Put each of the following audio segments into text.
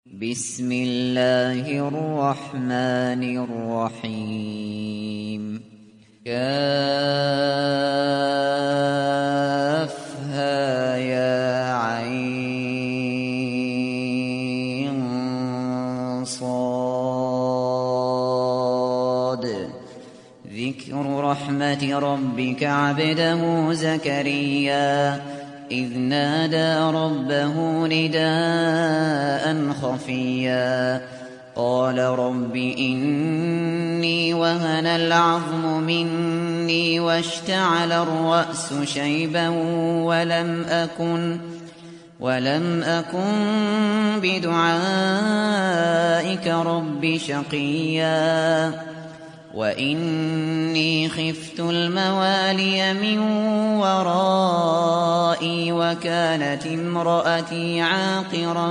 بسم الله الرحمن الرحيم كافها يا عين صاد ذكر رحمة ربك عبده زكريا إذ نادى ربه نداء خفيا قال رب إني وهن العظم مني واشتعل الرأس شيبا ولم أكن بدعائك رب شقيا وإني خفت الموالي من ورائي وكانت امرأتي عاقرا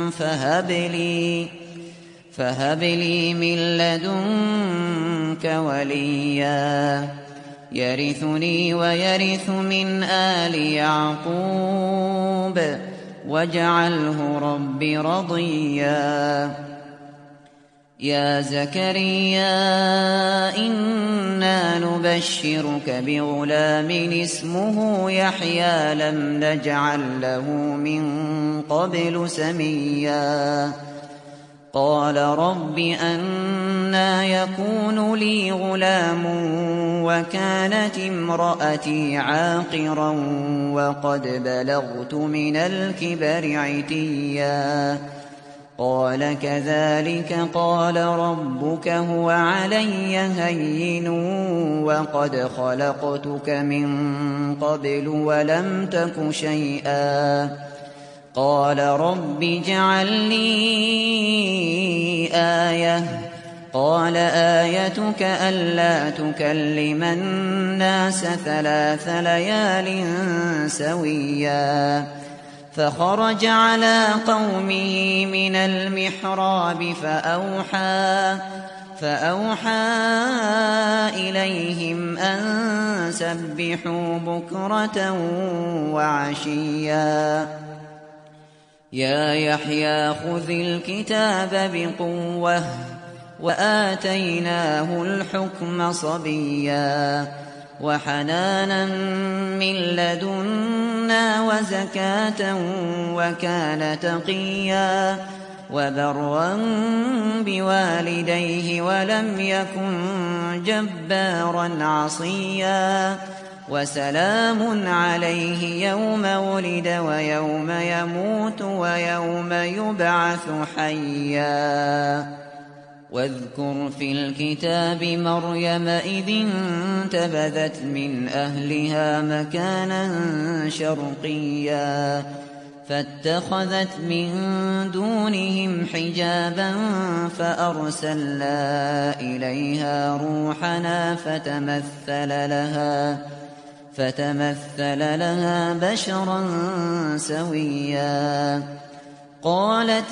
فهب لي من لدنك وليا يرثني ويرث من آل يعقوب واجعله رب رضيا يا زكريا إنا نبشرك بغلام اسمه يحيى لم نجعل له من قبل سميا قال رب أنى يكون لي غلام وكانت امرأتي عاقرا وقد بلغت من الكبر عتيا قال كذلك قال ربك هو علي هين وقد خلقتك من قبل ولم تك شيئا قال رب اجعل لي آية قال آيتك ألا تكلم الناس 3 ليال سويا فخرج على قومه من المحراب فأوحى إليهم أن سبحوا بكرة وعشيا يا يحيى خذ الكتاب بقوة وآتيناه الحكم صبيا وحنانا من لدنا وزكاة وكان تقيا وبرا بوالديه ولم يكن جبارا عصيا وسلام عليه يوم ولد ويوم يموت ويوم يبعث حيا واذكر في الكتاب مريم إذ انتبذت من أهلها مكانا شرقيا فاتخذت من دونهم حجابا فأرسلنا إليها روحنا فتمثل لها بشرا سويا قالت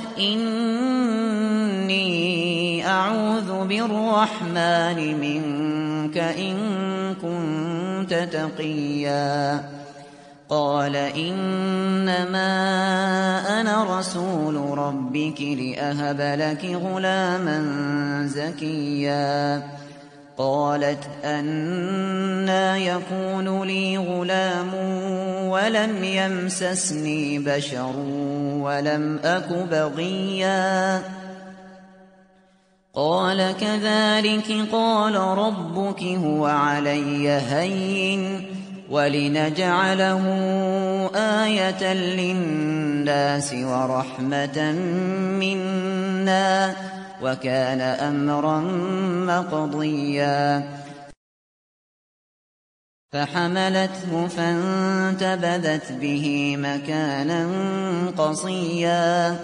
إني أعوذ بالرحمن منك إن كنت تقيا قال إنما أنا رسول ربك لأهب لك غلاما زكيا قالت أنى يكون لي غلام ولم يمسسني بشر ولم أك بغيا قال كذلك قال ربك هو علي هين ولنجعله آية للناس ورحمة منا وكان أمرا مقضيا فحملته فانتبذت به مكانا قصيا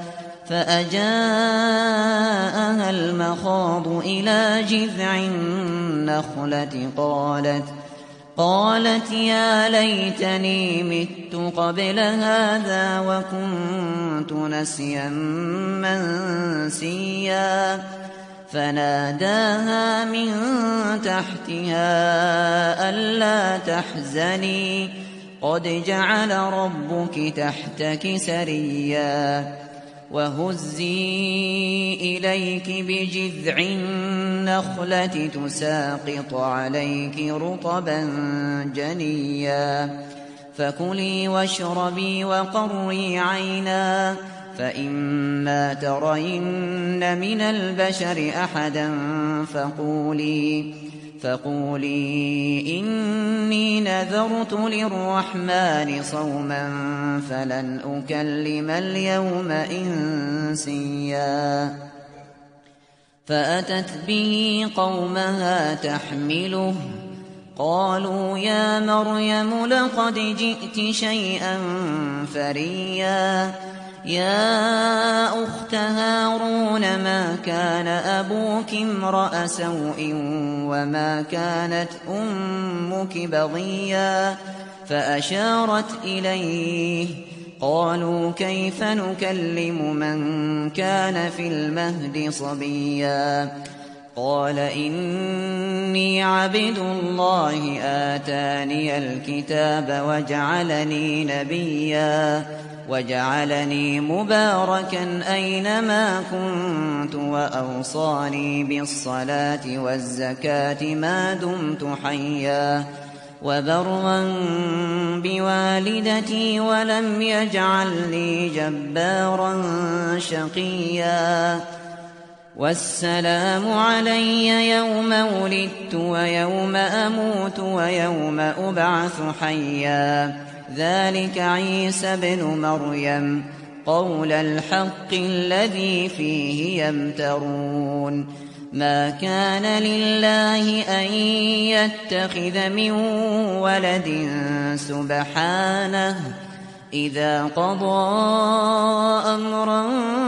فأجاءها المخاض إلى جذع النخلة قالت يا ليتني مت قبل هذا وكنت نسيا منسيا فناداها من تحتها ألا تحزني قد جعل ربك تحتك سريا وهزي إليك بجذع النخلة تساقط عليك رطبا جنيا فكلي واشربي وقري عينا فإما ترين من البشر أحدا فقولي إني نذرت للرحمن صوما فلن أكلم اليوم إنسيا فأتت به قومها تحمله قالوا يا مريم لقد جئت شيئا فريا يا أخت هارون ما كان أبوك امرأ سوء وما كانت أمك بغيا فأشارت إليه قالوا كيف نكلم من كان في المهد صبيا قال إني عبد الله آتاني الكتاب وجعلني نبيا وجعلني مباركا أينما كنت وأوصاني بالصلاة والزكاة ما دمت حيا وبرا بوالدتي ولم يجعلني جبارا شقيا والسلام علي يوم ولدت ويوم أموت ويوم أبعث حيا ذلك عيسى ابن مريم قول الحق الذي فيه يمترون ما كان لله أن يتخذ من ولد سبحانه إذا قضى أمرا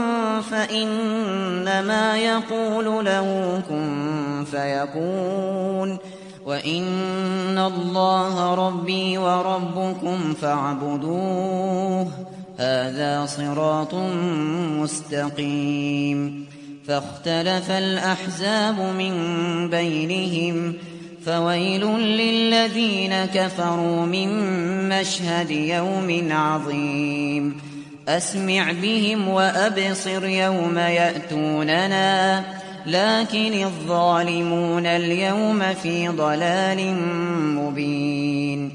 فإنما يقول له كن فيكون وإن الله ربي وربكم فاعبدوه هذا صراط مستقيم فاختلف الأحزاب من بينهم فويل للذين كفروا من مشهد يوم عظيم أسمع بهم وأبصر يوم يأتوننا لكن الظالمون اليوم في ضلال مبين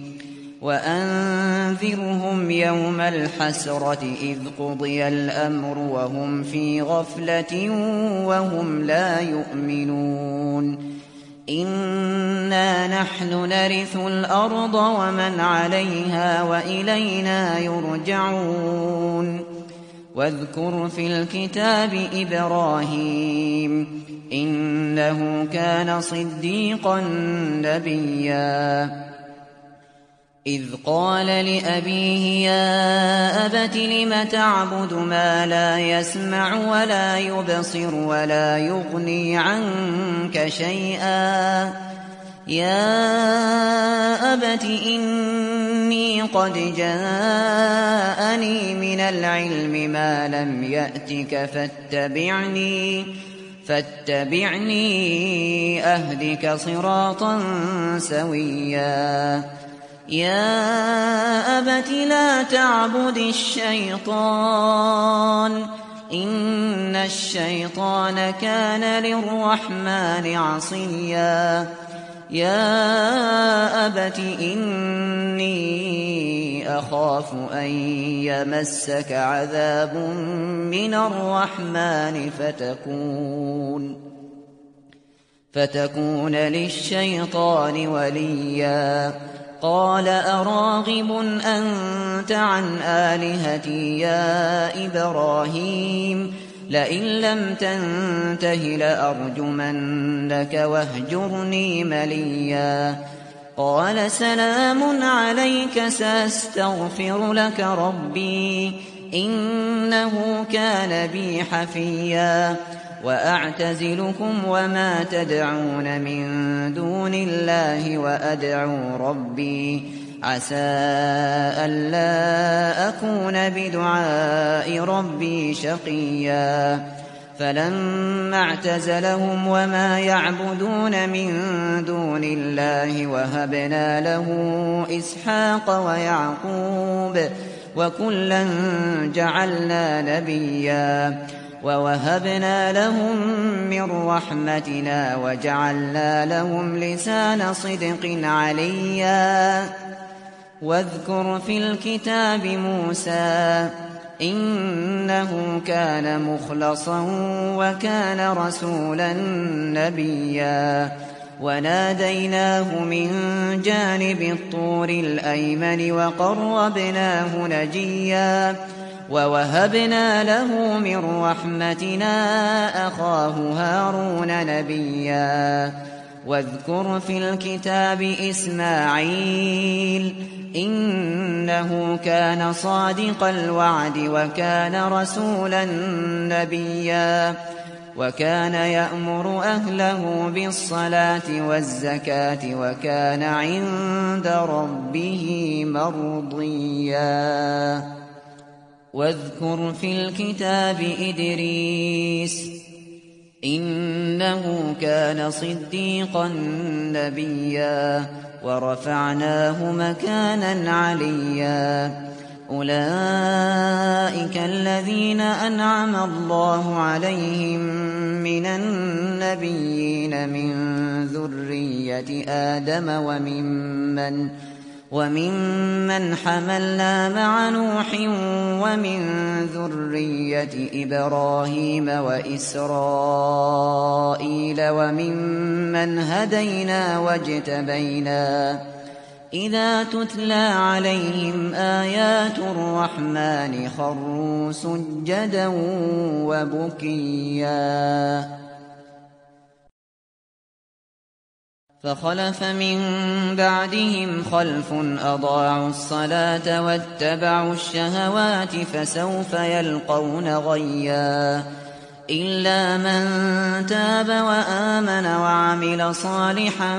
وأنذرهم يوم الحسرة إذ قضي الأمر وهم في غفلة وهم لا يؤمنون إنا نحن نرث الأرض ومن عليها وإلينا يرجعون واذكر في الكتاب إبراهيم إنه كان صديقا نبيا إذ قال لأبيه يا أبت لم تعبد ما لا يسمع ولا يبصر ولا يغني عنك شيئا يا أبت إني قد جاءني من العلم ما لم يأتك فاتبعني أهدك صراطا سويا يا أبت لا تعبد الشيطان إن الشيطان كان للرحمن عصيا يا أبت إني أخاف أن يمسك عذاب من الرحمن فتكون للشيطان وليا قال أراغب أنت عن آلهتي يا إبراهيم لئن لم تنته لأرجمنك واهجرني مليا قال سلام عليك سأستغفر لك ربي إنه كان بي حفيا وأعتزلكم وما تدعون من دون الله وأدعو ربي عسى ألا أكون بدعاء ربي شقيا فلما اعتزلهم وما يعبدون من دون الله وهبنا له إسحاق ويعقوب وكلا جعلنا نبيا ووهبنا لهم من رحمتنا وجعلنا لهم لسان صدق عليا واذكر في الكتاب موسى إنه كان مخلصا وكان رسولا نبيا وناديناه من جانب الطور الأيمن وقربناه نجيا ووهبنا له من رحمتنا أخاه هارون نبيا واذكر في الكتاب إسماعيل إنه كان صادق الوعد وكان رسولا نبيا وكان يأمر أهله بالصلاة والزكاة وكان عند ربه مرضيا واذكر في الكتاب إدريس إنه كان صديقا نبيا ورفعناه مكانا عليا أولئك الذين أنعم الله عليهم من النبيين من ذرية آدم وممن حملنا مع نوح ومن ذرية إبراهيم وإسرائيل وممن هدينا واجتبينا إذا تتلى عليهم آيات الرحمن خروا سجدا وبكيا فخلف من بعدهم خلف أضاعوا الصلاة واتبعوا الشهوات فسوف يلقون غيا إلا من تاب وآمن وعمل صالحا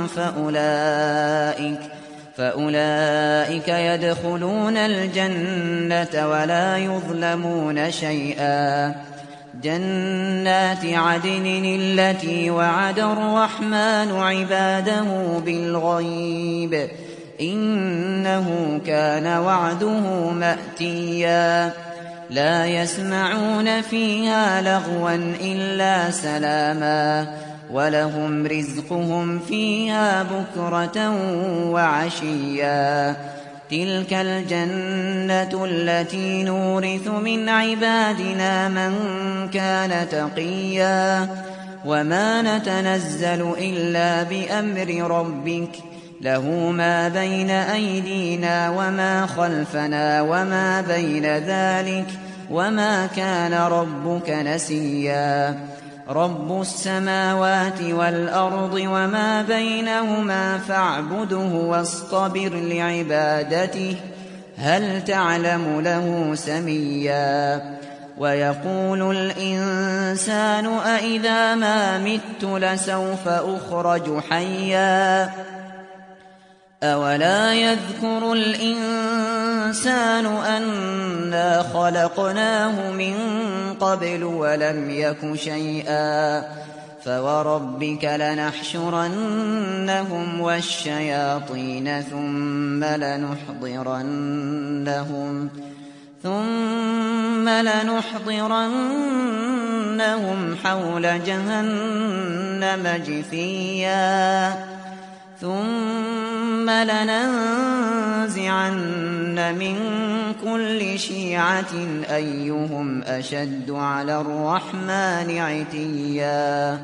فأولئك يدخلون الجنة ولا يظلمون شيئا جنات عدن التي وعد الرحمن عباده بالغيب إنه كان وعده مأتيا لا يسمعون فيها لغوا إلا سلاما ولهم رزقهم فيها بكرة وعشيا تلك الجنة التي نورث من عبادنا من كان تقيا وما نتنزل إلا بأمر ربك له ما بين أيدينا وما خلفنا وما بين ذلك وما كان ربك نسيا رب السماوات والأرض وما بينهما فاعبده واصطبر لعبادته هل تعلم له سميا ويقول الإنسان أإذا ما مت لسوف أخرج حيا أولا يذكر الإنسان أنا خلقناه من قبل ولم يك شيئا فوربك لنحشرنهم والشياطين ثم لنحضرنهم حول جهنم جثيا ثم لننزعن من كل شيعة أيهم أشد على الرحمن عتيا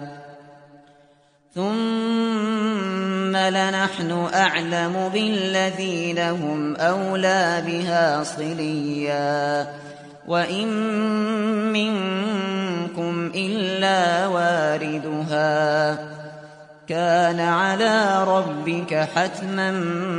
ثم لنحن أعلم بالذين هم أولى بها صليا وإن منكم إلا واردها كان على ربك حتما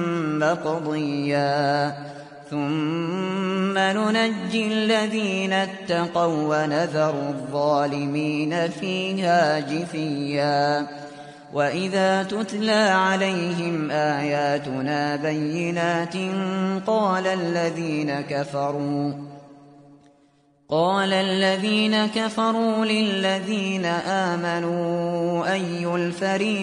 مقضيا ثم ننجي الذين اتقوا ونذر الظالمين فيها جثيا وإذا تتلى عليهم آياتنا بينات قال الذين كفروا للذين آمنوا أي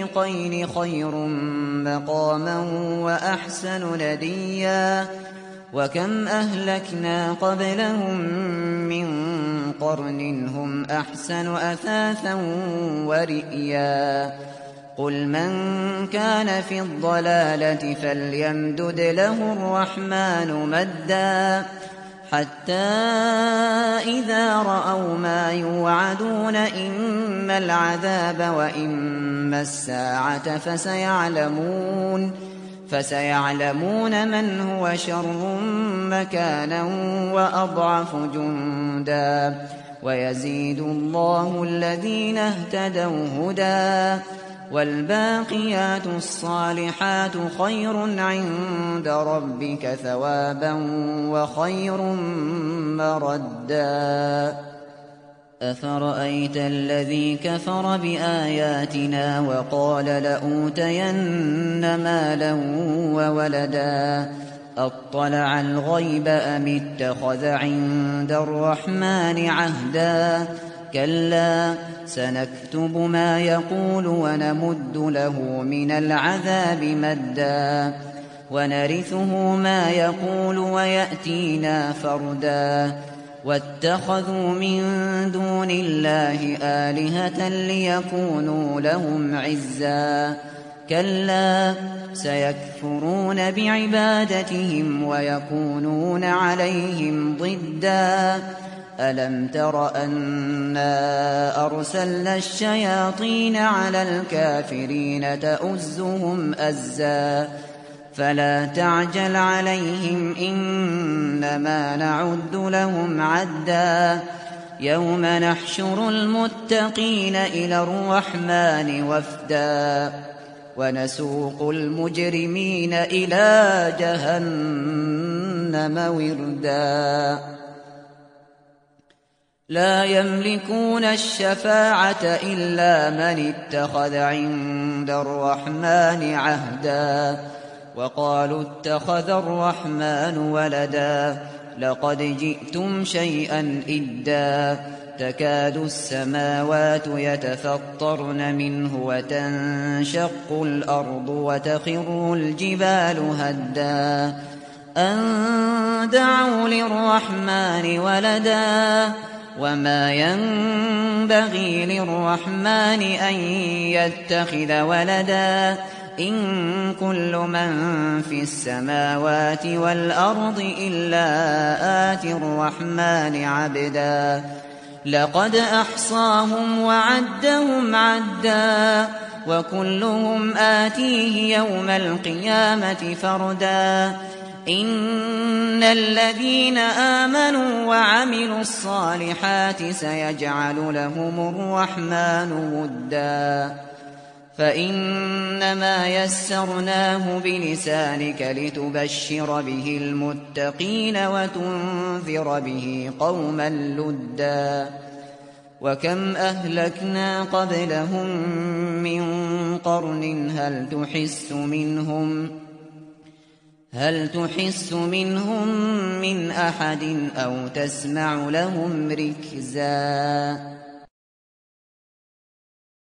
الفريقين خير مقاما وأحسن نديا وكم أهلكنا قبلهم من قرن هم أحسن أثاثا ورئيا قل من كان في الضلالة فليمدد له الرحمن مدا حتى إذا رأوا ما يوعدون إما العذاب وإما الساعة فسيعلمون من هو شر مكانا وأضعف جندا ويزيد الله الذين اهتدوا هدى والباقيات الصالحات خير عند ربك ثوابا وخير مردا أفرأيت الذي كفر بآياتنا وقال لأوتين مالا وولدا أطلع الغيب أم اتخذ عند الرحمن عهدا كلا سنكتب ما يقول ونمد له من العذاب مدا ونرثه ما يقول ويأتينا فردا واتخذوا من دون الله آلهة ليكونوا لهم عزا كلا سيكفرون بعبادتهم ويكونون عليهم ضدا ألم تر أنا أرسلنا الشياطين على الكافرين تؤزهم أزا فلا تعجل عليهم إنما نعد لهم عدا يوم نحشر المتقين إلى الرحمن وفدا ونسوق المجرمين إلى جهنم وردا لا يملكون الشفاعة إلا من اتخذ عند الرحمن عهدا وقالوا اتخذ الرحمن ولدا لقد جئتم شيئا إدا تكاد السماوات يتفطرن منه وتنشق الأرض وتخر الجبال هدا أن دعوا للرحمن ولدا وما ينبغي للرحمن أن يتخذ ولدا إن كل من في السماوات والأرض إلا آتي الرحمن عبدا لقد أحصاهم وعدهم عدا وكلهم آتيه يوم القيامة فردا إن الذين آمنوا وعملوا الصالحات سيجعل لهم الرحمن ودا فإنما يسرناه بلسانك لتبشر به المتقين وتنذر به قوما لدا وكم أهلكنا قبلهم من قرن هل تحس منهم من أحد أو تسمع لهم ركزا